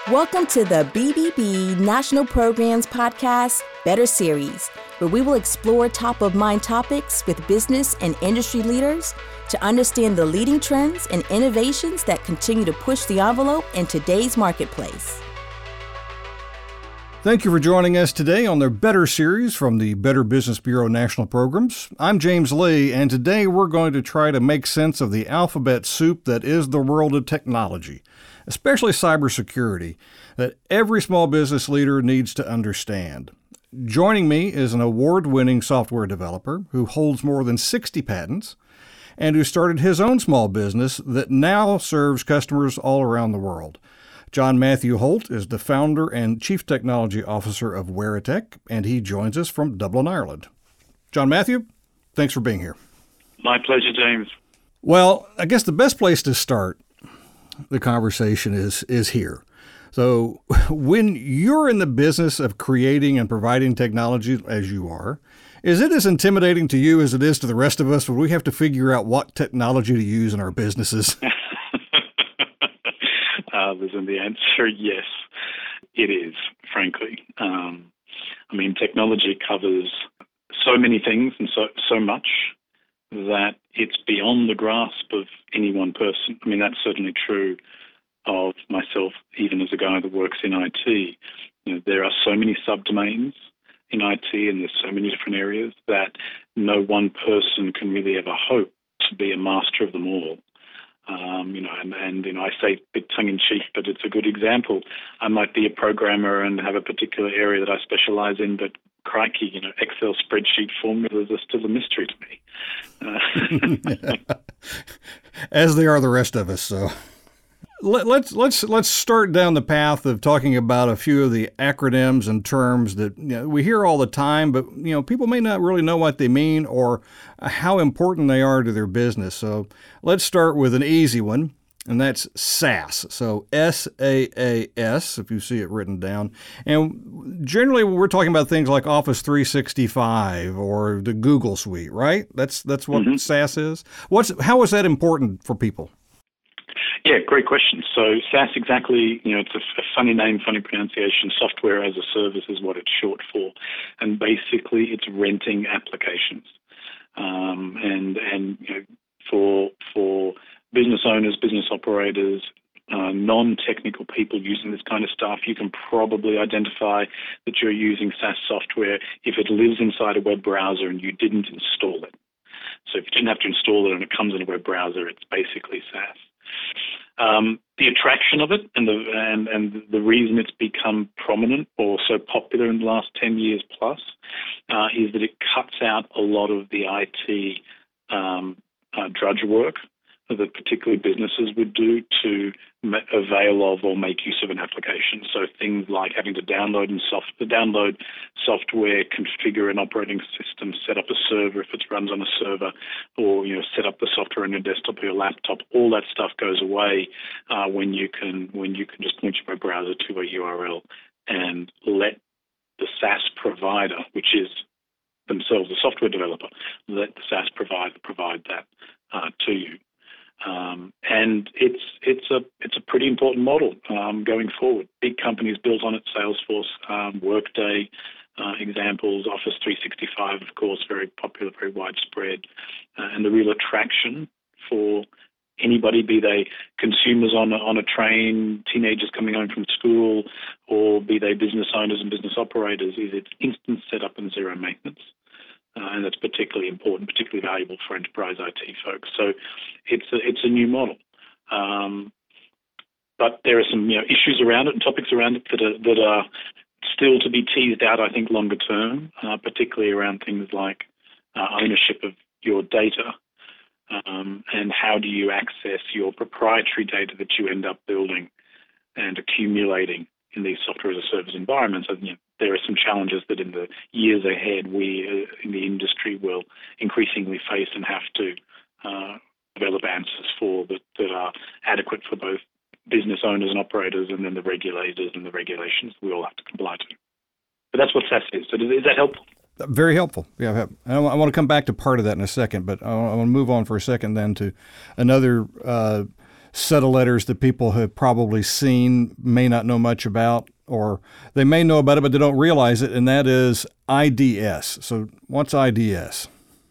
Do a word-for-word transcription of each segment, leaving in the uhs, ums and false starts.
Welcome to the B B B National Programs Podcast Better Series, where we will explore top-of-mind topics with business and industry leaders to understand the leading trends and innovations that continue to push the envelope in today's marketplace. Thank you for joining us today on the Better Series from the Better Business Bureau National Programs. I'm James Lee, and today we're going to try to make sense of the alphabet soup that is the world of technology, especially cybersecurity, that every small business leader needs to understand. Joining me is an award-winning software developer who holds more than sixty patents and who started his own small business that now serves customers all around the world. John Matthew Holt is the founder and chief technology officer of Weritech, and he joins us from Dublin, Ireland. John Matthew, thanks for being here. My pleasure, James. Well, I guess the best place to start the conversation is is here. So when you're in the business of creating and providing technology as you are, is it as intimidating to you as it is to the rest of us when we have to figure out what technology to use in our businesses? uh, listen, the answer, yes, it is, frankly. Um, I mean, technology covers so many things and so so much that it's beyond the grasp of any one person. I mean, that's certainly true of myself, even as a guy that works in I T. You know, there are so many subdomains in I T, and there's so many different areas that no one person can really ever hope to be a master of them all. Um, you know, and, and you know, I say a bit tongue-in-cheek, but it's a good example. I might be a programmer and have a particular area that I specialize in, but crikey, you know, Excel spreadsheet formulas are still a mystery to me. Uh. As they are the rest of us. So Let, let's let's let's start down the path of talking about a few of the acronyms and terms that you know, we hear all the time, but you know people may not really know what they mean or how important they are to their business. So let's start with an easy one, and that's SaaS. So S A A S, if you see it written down. And generally, we're talking about things like Office three sixty-five or the Google Suite, right? That's that's what mm-hmm. SaaS is. What's how is that important for people? Yeah, great question. So SaaS, exactly, you know, it's a, a funny name, funny pronunciation. Software as a service is what it's short for. And basically it's renting applications. Um, and and you know, for for business owners, business operators, uh, non-technical people using this kind of stuff, you can probably identify that you're using SaaS software if it lives inside a web browser and you didn't install it. So if you didn't have to install it and it comes in a web browser, it's basically SaaS. Um, the attraction of it and the and, and the reason it's become prominent or so popular in the last ten years plus uh, is that it cuts out a lot of the I T um, uh, drudge work that particularly businesses would do to ma- avail of or make use of an application. So things like having to download and soft- download software, configure an operating system, set up a server if it runs on a server, or you know set up the software on your desktop or your laptop. All that stuff goes away uh, when you can when you can just point your web browser to a U R L and let the SaaS provider, which is themselves a software developer, let the SaaS provider provide that uh, to you. Um, and it's it's a it's a pretty important model um, going forward. Big companies built on it, Salesforce, um, Workday, uh, examples, Office three sixty-five, of course, very popular, very widespread, uh, and the real attraction for anybody, be they consumers on a, on a train, teenagers coming home from school, or be they business owners and business operators, is it's instant setup and zero maintenance. Uh, and that's particularly important, particularly valuable for enterprise I T folks. So it's a, it's a new model. Um, but there are some you know, issues around it and topics around it that are, that are still to be teased out, I think, longer term, uh, particularly around things like uh, ownership of your data um, and how do you access your proprietary data that you end up building and accumulating in these software as a service environments. And, you know, there are some challenges that in the years ahead we uh, in the industry will increasingly face and have to uh, develop answers for that, that are adequate for both business owners and operators and then the regulators and the regulations we all have to comply to. But that's what SaaS is. So is that helpful? Very helpful. Yeah, I want to come back to part of that in a second, but I want to move on for a second then to another uh, set of letters that people have probably seen, may not know much about, or they may know about it, but they don't realize it, and that is I D S. So what's I D S?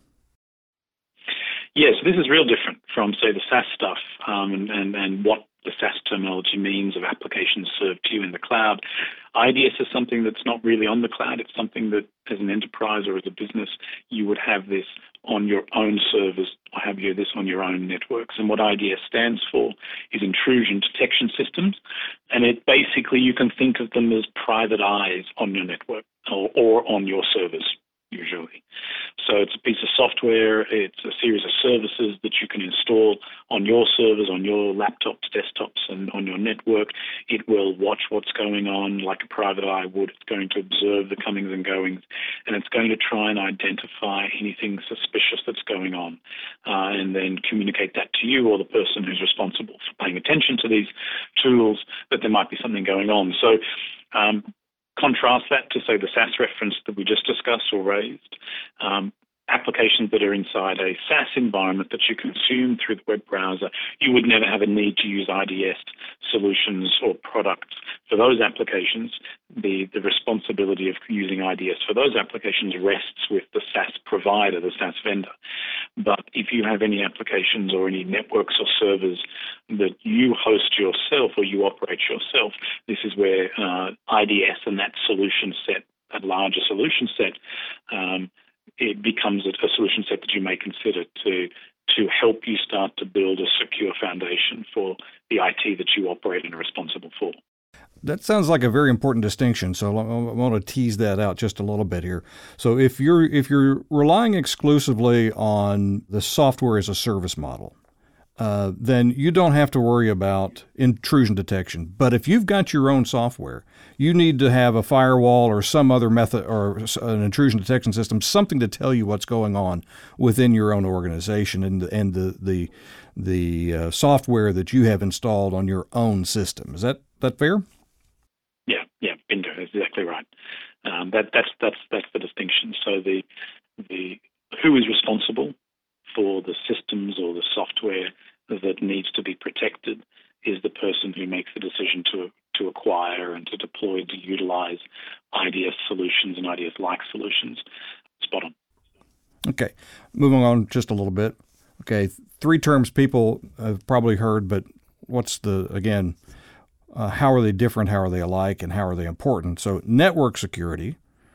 Yes, this is real different from, say, the SaaS stuff um, and, and, and what the SaaS terminology means of applications served to you in the cloud. I D S is something that's not really on the cloud. It's something that as an enterprise or as a business, you would have this on your own servers or have you this on your own networks. And what I D S stands for is intrusion detection systems. And it basically, you can think of them as private eyes on your network or, or on your servers, usually. So it's a piece of software, it's a series of services that you can install on your servers, on your laptops, desktops, and on your network. It will watch what's going on like a private eye would. It's going to observe the comings and goings, and it's going to try and identify anything suspicious that's going on, uh, and then communicate that to you or the person who's responsible for paying attention to these tools that there might be something going on. So um, contrast that to, say, the SaaS reference that we just discussed or raised. Um, applications that are inside a SaaS environment that you consume through the web browser, you would never have a need to use I D S solutions or products for those applications. The, the responsibility of using I D S for those applications rests with the SaaS provider, the SaaS vendor. But if you have any applications or any networks or servers that you host yourself or you operate yourself, this is where uh, I D S and that solution set, that larger solution set, um, it becomes a, a solution set that you may consider to to help you start to build a secure foundation for the I T that you operate and are responsible for. That sounds like a very important distinction. So I want to tease that out just a little bit here. So if you're if you're relying exclusively on the software as a service model, uh, then you don't have to worry about intrusion detection. But if you've got your own software, you need to have a firewall or some other method or an intrusion detection system, something to tell you what's going on within your own organization and and the the the uh, software that you have installed on your own system. Is that that fair? Yeah, yeah, bingo, exactly right. Um, that that's that's that's the distinction. So the the who is responsible for the systems or the software that needs to be protected is the person who makes the decision to to acquire and to deploy, to utilize I D S solutions and I D S-like solutions. Spot on. Okay, moving on just a little bit. Okay, three terms people have probably heard, but what's the, again, uh, how are they different, how are they alike, and how are they important? So network security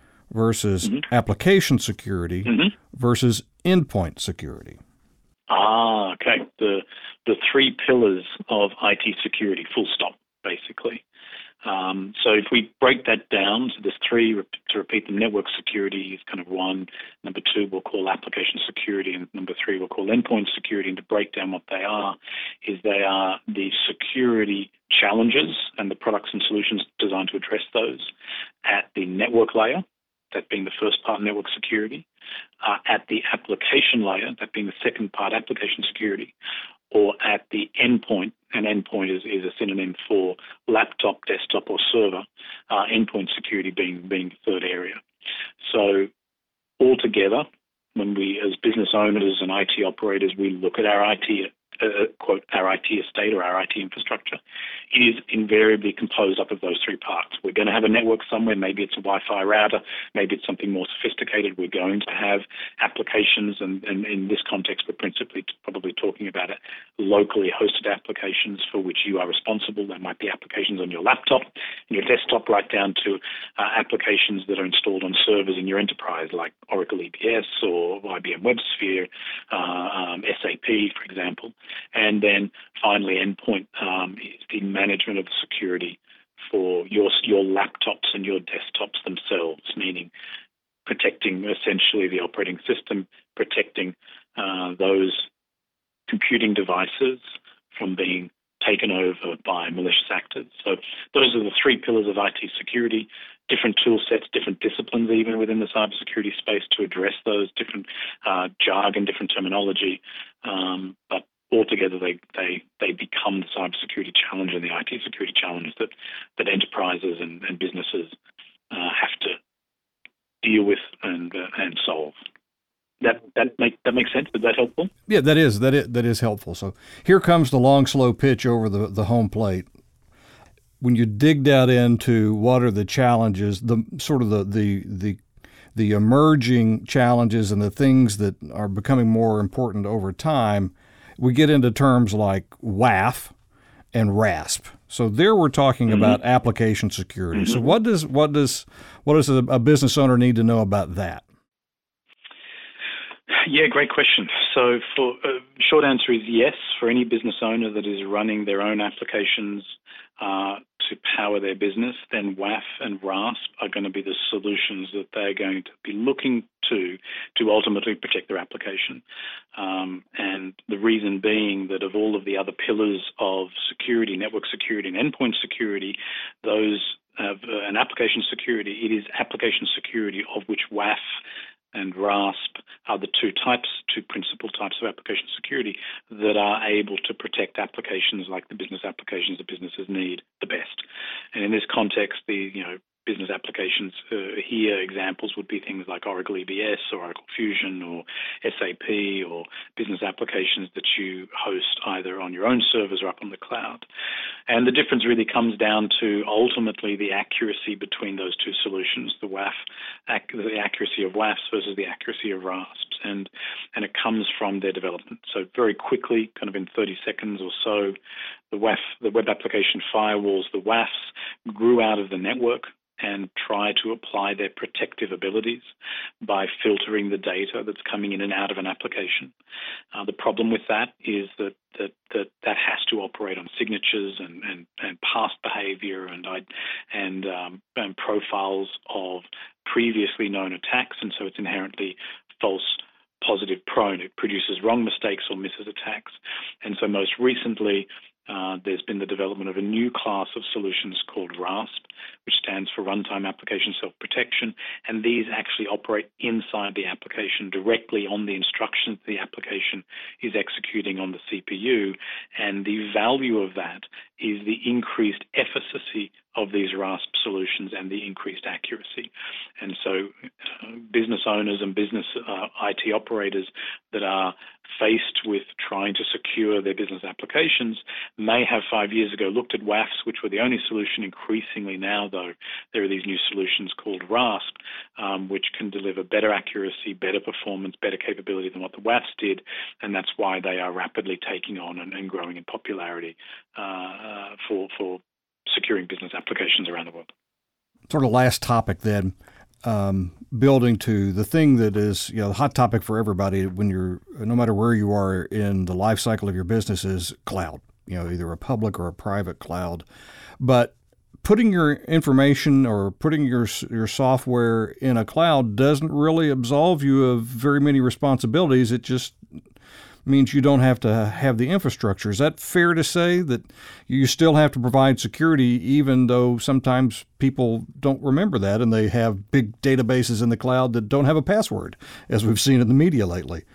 versus mm-hmm. application security mm-hmm. versus endpoint security. Ah, okay. The the three pillars of I T security, full stop, basically. Um, so if we break that down, so there's three, to repeat them, network security is kind of one, number two we'll call application security, and number three we'll call endpoint security. And to break down what they are, is they are the security challenges and the products and solutions designed to address those at the network layer, that being the first part, network security, uh, at the application layer, that being the second part, application security, or at the endpoint, and endpoint is, is a synonym for laptop, desktop, or server, uh, endpoint security being, being the third area. So altogether, when we, as business owners and I T operators, we look at our I T, uh, quote, our I T estate or our I T infrastructure, it is invariably composed up of those three parts. We're going to have a network somewhere. Maybe it's a Wi-Fi router. Maybe it's something more sophisticated. We're going to have applications, and, and in this context, we're principally probably talking about it, locally hosted applications for which you are responsible. There might be applications on your laptop, and your desktop, right down to uh, applications that are installed on servers in your enterprise, like Oracle E B S or I B M WebSphere, uh, um, S A P, for example. And then finally, endpoint um, is the management of the security for your your laptops and your desktops themselves, meaning protecting essentially the operating system, protecting uh, those computing devices from being taken over by malicious actors. So those are the three pillars of I T security, different tool sets, different disciplines even within the cybersecurity space to address those, different uh, jargon, different terminology, um, but altogether they, they, they become the cybersecurity challenge and the I T security challenge that, that enterprises and, and businesses uh, have to deal with and, uh, and solve. that that make that makes sense? Is that helpful? Yeah, that is that is that is helpful. So here comes the long, slow pitch over the, the home plate. When you dig down into what are the challenges, the sort of the the the the emerging challenges and the things that are becoming more important over time, we get into terms like W A F and RASP. So there we're talking mm-hmm. about application security. Mm-hmm. So what does what does what does a, a business owner need to know about that? Yeah, great question. So for uh, short answer is yes, for any business owner that is running their own applications uh, to power their business, then W A F and RASP are going to be the solutions that they're going to be looking to to ultimately protect their application. Um, and the reason being that of all of the other pillars of security, network security and endpoint security, those have uh, an application security, it is application security of which W A F and RASP are the two types, two principal types of application security that are able to protect applications like the business applications that businesses need the best. And in this context, the you know business applications uh, here, examples would be things like Oracle E B S or Oracle Fusion or S A P or business applications that you host either on your own servers or up on the cloud. And the difference really comes down to ultimately the accuracy between those two solutions, the W A F, ac- the accuracy of W A Fs versus the accuracy of RASPs. And, and it comes from their development. So very quickly, kind of in thirty seconds or so, the W A F, the web application firewalls, the W A Fs grew out of the network and try to apply their protective abilities by filtering the data that's coming in and out of an application. Uh, the problem with that is that that that, that has to operate on signatures and, and, and past behavior and and, um, and profiles of previously known attacks, and so it's inherently false positive prone. It produces wrong mistakes or misses attacks. And so most recently, Uh, there's been the development of a new class of solutions called RASP, which stands for Runtime Application Self-Protection, and these actually operate inside the application directly on the instructions the application is executing on the C P U, and the value of that is the increased efficacy of these RASP solutions and the increased accuracy. And so uh, business owners and business uh, I T operators that are faced with trying to secure their business applications may have five years ago looked at W A Fs, which were the only solution. Increasingly now, though, there are these new solutions called RASP, um, which can deliver better accuracy, better performance, better capability than what the W A Fs did, and that's why they are rapidly taking on and, and growing in popularity uh, for, for securing business applications around the world. Sort of last topic then. Um, building to the thing that is, you know, the hot topic for everybody when you're, no matter where you are in the life cycle of your business, is cloud, you know, either a public or a private cloud. But putting your information or putting your your software in a cloud doesn't really absolve you of very many responsibilities. It just means you don't have to have the infrastructure. Is that fair to say, that you still have to provide security even though sometimes people don't remember that and they have big databases in the cloud that don't have a password, as we've seen in the media lately?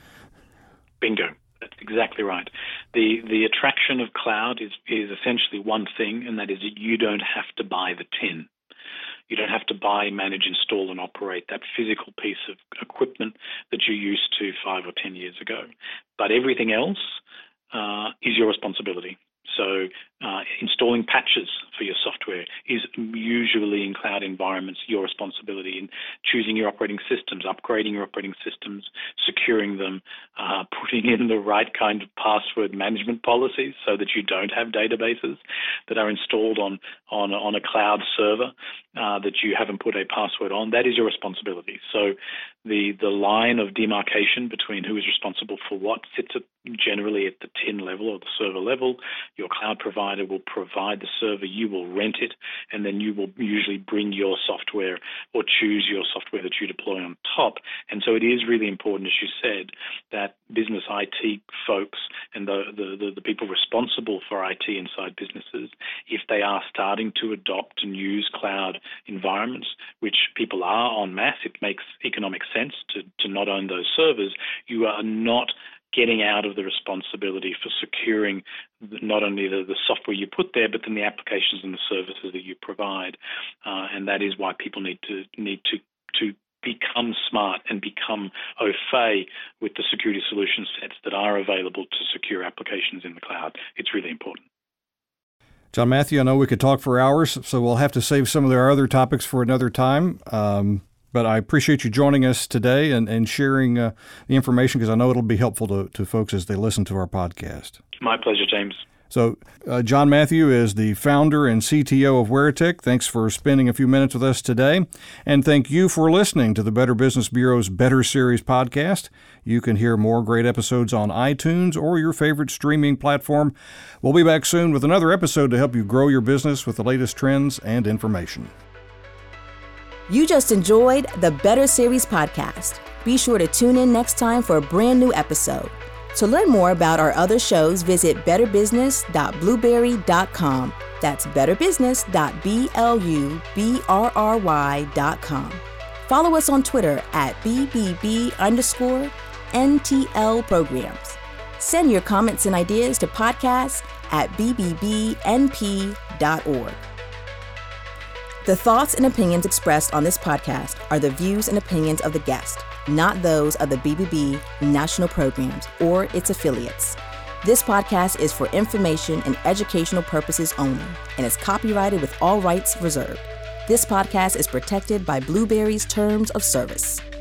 Bingo. That's exactly right. The the attraction of cloud is, is essentially one thing, and that is that you don't have to buy the tin. You don't have to buy, manage, install, and operate that physical piece of equipment that you used to five or ten years ago. But everything else uh, is your responsibility. So uh, installing patches for your software is usually in cloud environments your responsibility. In choosing your operating systems, upgrading your operating systems, securing them, uh, putting in the right kind of password management policies so that you don't have databases that are installed on on, on a cloud server uh, that you haven't put a password on, that is your responsibility. So the the line of demarcation between who is responsible for what sits at, generally at the tin level or the server level. Your cloud provider will provide the server, you will rent it, and then you will usually bring your software or choose your software that you deploy on top. And so it is really important, as you said, that business I T folks and the, the, the people responsible for I T inside businesses, if they are starting to adopt and use cloud environments, which people are en masse, it makes economic sense to, to not own those servers. You are not getting out of the responsibility for securing not only the, the software you put there, but then the applications and the services that you provide. Uh, and that is why people need to need to to become smart and become au fait with the security solution sets that are available to secure applications in the cloud. It's really important. John Matthew, I know we could talk for hours, so we'll have to save some of our other topics for another time. Um, but I appreciate you joining us today and, and sharing uh, the information, because I know it'll be helpful to, to folks as they listen to our podcast. My pleasure, James. So uh, John Matthew is the founder and C T O of Weretic. Thanks for spending a few minutes with us today. And thank you for listening to the Better Business Bureau's Better Series podcast. You can hear more great episodes on iTunes or your favorite streaming platform. We'll be back soon with another episode to help you grow your business with the latest trends and information. You just enjoyed the Better Series podcast. Be sure to tune in next time for a brand new episode. To learn more about our other shows, visit better business dot blueberry dot com. That's better business dot blueberry dot com. Follow us on Twitter at B B B underscore N T L programs. Send your comments and ideas to podcasts at b b b n p dot org. The thoughts and opinions expressed on this podcast are the views and opinions of the guest, not those of the B B B National Programs or its affiliates. This podcast is for information and educational purposes only and is copyrighted with all rights reserved. This podcast is protected by Blueberry's Terms of Service.